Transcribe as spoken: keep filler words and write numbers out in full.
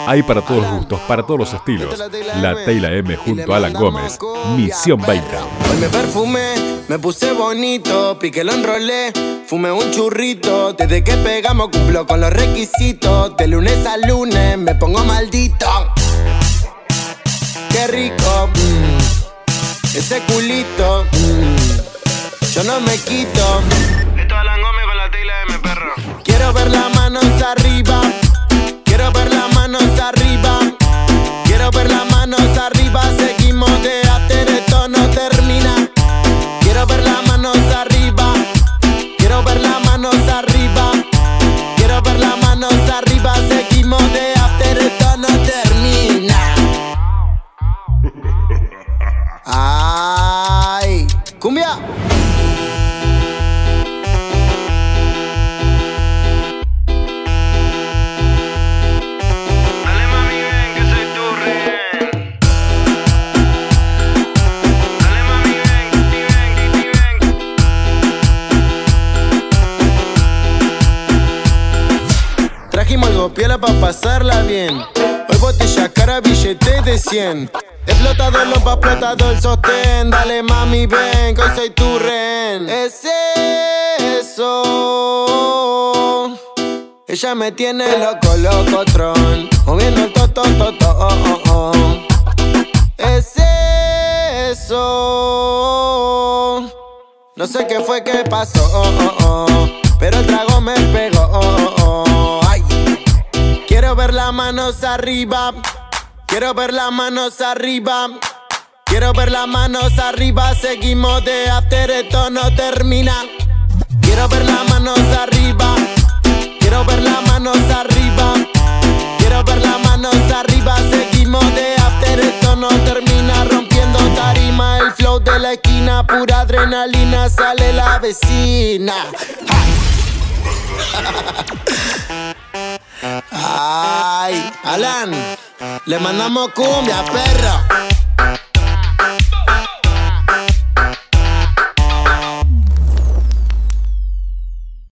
Hay para todos los gustos, para todos los estilos. La Tela M junto a Alan Gómez. Misión veinte. Hoy me perfumé, me puse bonito, piqué lo enrolé, fumé un churrito. Desde que pegamos cumplo con los requisitos. De lunes a lunes me pongo maldito. Qué rico, mmm, ese culito, mmm, yo no me quito. Esto es Alan Gómez con la Tela M, perro. Quiero ver las manos arriba, quiero ver las manos arriba, quiero ver las manos arriba. Seguimos de after, esto no termina. Quiero ver las manos arriba, quiero ver las manos arriba, quiero ver las manos arriba. Seguimos de after, esto no termina. Ay, cumbia. Trajimos algo piola pa' pasarla bien. Hoy botella cara, billete de cien. Explotador, lompa, explotador, el sostén. Dale mami, ven, que hoy soy tu rehén. Es eso. Ella me tiene loco, locotrón, moviendo el toto, toto, oh, oh, oh. Es eso. No sé qué fue que pasó, oh, oh, oh, pero el trago me pegó, oh, oh, oh. Ay. Quiero ver las manos arriba, quiero ver las manos arriba, quiero ver las manos arriba. Seguimos de after, esto no termina. Quiero ver las manos arriba, quiero ver las manos arriba, quiero ver las manos arriba. Seguimos de after, esto no termina. Rompiendo tarima, el flow de la esquina, pura adrenalina, sale la vecina. Ay, Alan, le mandamos cumbia, perro.